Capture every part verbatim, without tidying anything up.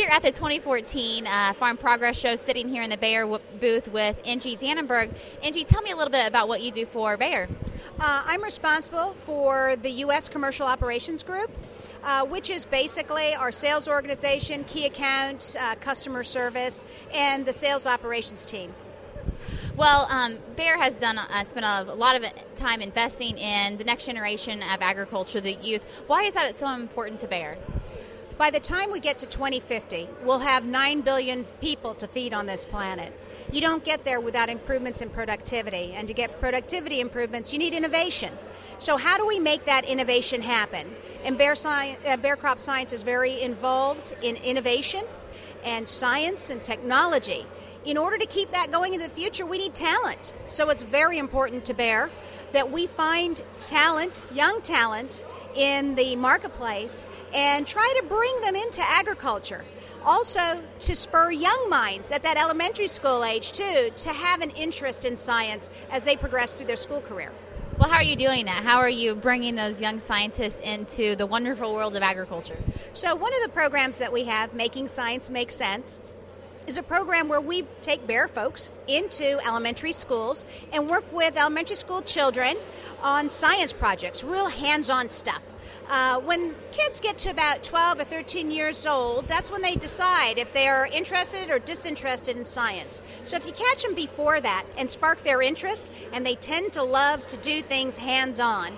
here at the twenty fourteen uh, Farm Progress Show, sitting here in the Bayer w- booth with Angie Dannenberg. Angie, tell me a little bit about what you do for Bayer. Uh, I'm responsible for the U S Commercial Operations Group, uh, which is basically our sales organization, key account, uh, customer service, and the sales operations team. Well, um, Bayer has done uh, spent a lot of time investing in the next generation of agriculture, the youth. Why is that so important to Bayer? By the time we get to twenty fifty, we'll have nine billion people to feed on this planet. You don't get there without improvements in productivity, and to get productivity improvements, you need innovation. So how do we make that innovation happen? And Bayer, Sci- uh, Bayer Crop Science is very involved in innovation and science and technology. In order to keep that going into the future, we need talent. So it's very important to Bayer that we find talent, young talent, in the marketplace and try to bring them into agriculture. Also, to spur young minds at that elementary school age, too, to have an interest in science as they progress through their school career. Well, how are you doing that? How are you bringing those young scientists into the wonderful world of agriculture? So one of the programs that we have, Making Science Make Sense, is a program where we take Bayer folks into elementary schools and work with elementary school children on science projects, real hands-on stuff. Uh, when kids get to about twelve or thirteen years old, that's when they decide if they are interested or disinterested in science. So if you catch them before that and spark their interest, and they tend to love to do things hands-on,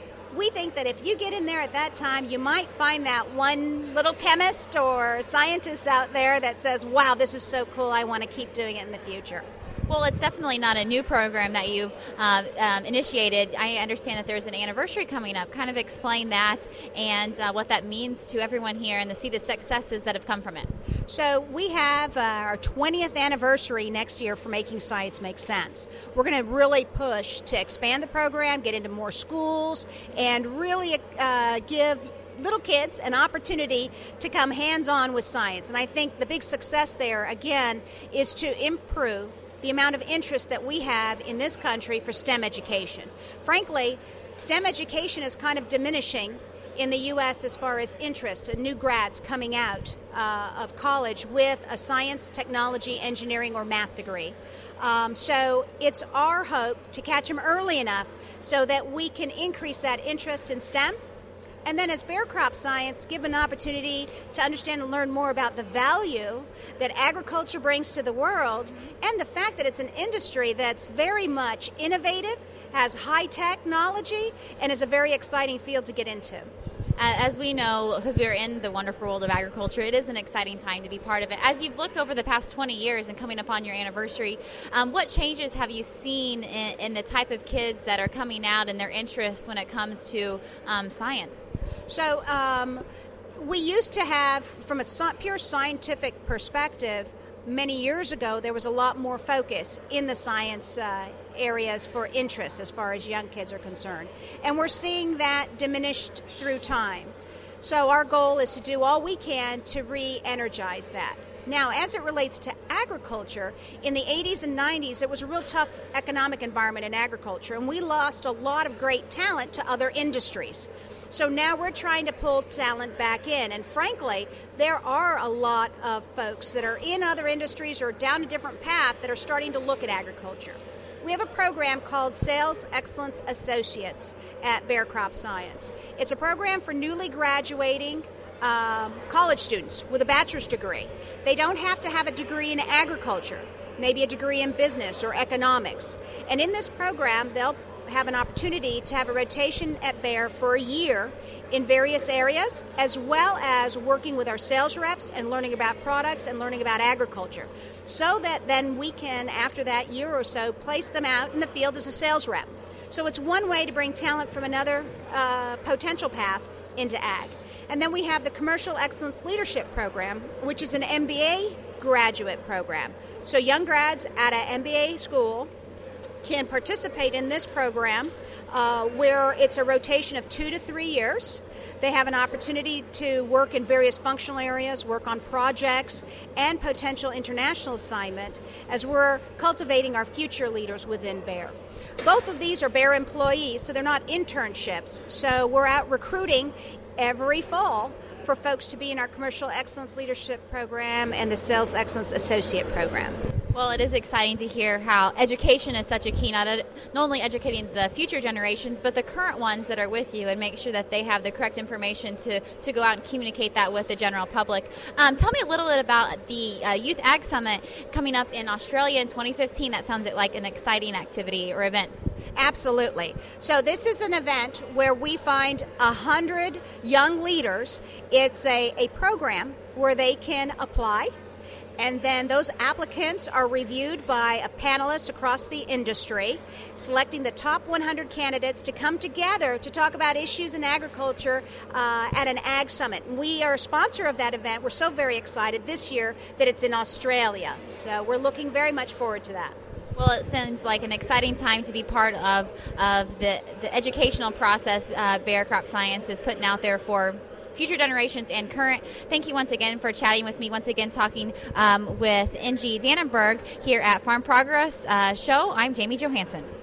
we think that if you get in there at that time, you might find that one little chemist or scientist out there that says, wow, this is so cool, I want to keep doing it in the future. Well, it's definitely not a new program that you've uh, um, initiated. I understand that there's an anniversary coming up. Kind of explain that and uh, what that means to everyone here and to see the successes that have come from it. So we have uh, our twentieth anniversary next year for Making Science Make Sense. We're going to really push to expand the program, get into more schools, and really uh, give little kids an opportunity to come hands-on with science. And I think the big success there, again, is to improve the amount of interest that we have in this country for STEM education. Frankly, STEM education is kind of diminishing in the U S as far as interest and new grads coming out uh, of college with a science, technology, engineering, or math degree. Um, so it's our hope to catch them early enough so that we can increase that interest in STEM. And then as Bayer Crop Science, give an opportunity to understand and learn more about the value that agriculture brings to the world and the fact that it's an industry that's very much innovative, has high technology, and is a very exciting field to get into. As we know, because we are in the wonderful world of agriculture, it is an exciting time to be part of it. As you've looked over the past twenty years and coming up on your anniversary, um, what changes have you seen in, in the type of kids that are coming out and their interest when it comes to um, science? So um, we used to have, from a pure scientific perspective, many years ago, there was a lot more focus in the science uh, areas for interest as far as young kids are concerned. And we're seeing that diminished through time. So our goal is to do all we can to re-energize that. Now, as it relates to agriculture, in the eighties and nineties, it was a real tough economic environment in agriculture, and we lost a lot of great talent to other industries. So now we're trying to pull talent back in. And frankly, there are a lot of folks that are in other industries or down a different path that are starting to look at agriculture. We have a program called Sales Excellence Associates at Bayer Crop Science. It's a program for newly graduating um, college students with a bachelor's degree. They don't have to have a degree in agriculture, maybe a degree in business or economics. And in this program, they'll have an opportunity to have a rotation at Bayer for a year in various areas, as well as working with our sales reps and learning about products and learning about agriculture, so that then we can, after that year or so, place them out in the field as a sales rep. So it's one way to bring talent from another uh, potential path into ag. And then we have the Commercial Excellence Leadership Program, which is an M B A graduate program. So young grads at an M B A school can participate in this program uh, where it's a rotation of two to three years. They have an opportunity to work in various functional areas, work on projects, and potential international assignment as we're cultivating our future leaders within Bayer. Both of these are Bayer employees, so they're not internships. So we're out recruiting every fall for folks to be in our Commercial Excellence Leadership Program and the Sales Excellence Associate Program. Well, it is exciting to hear how education is such a key, not, ed- not only educating the future generations, but the current ones that are with you, and make sure that they have the correct information to, to go out and communicate that with the general public. Um, tell me a little bit about the uh, Youth Ag Summit coming up in Australia in twenty fifteen. That sounds like an exciting activity or event. Absolutely. So this is an event where we find one hundred young leaders. It's a, a program where they can apply, and then those applicants are reviewed by a panelist across the industry, selecting the top one hundred candidates to come together to talk about issues in agriculture uh, at an Ag Summit. And we are a sponsor of that event. We're so very excited this year that it's in Australia. So we're looking very much forward to that. Well, it seems like an exciting time to be part of of the, the educational process uh, Bayer Crop Science is putting out there for future generations and current. Thank you once again for chatting with me, once again talking um, with N G Dannenberg here at Farm Progress uh, Show. I'm Jamie Johansson.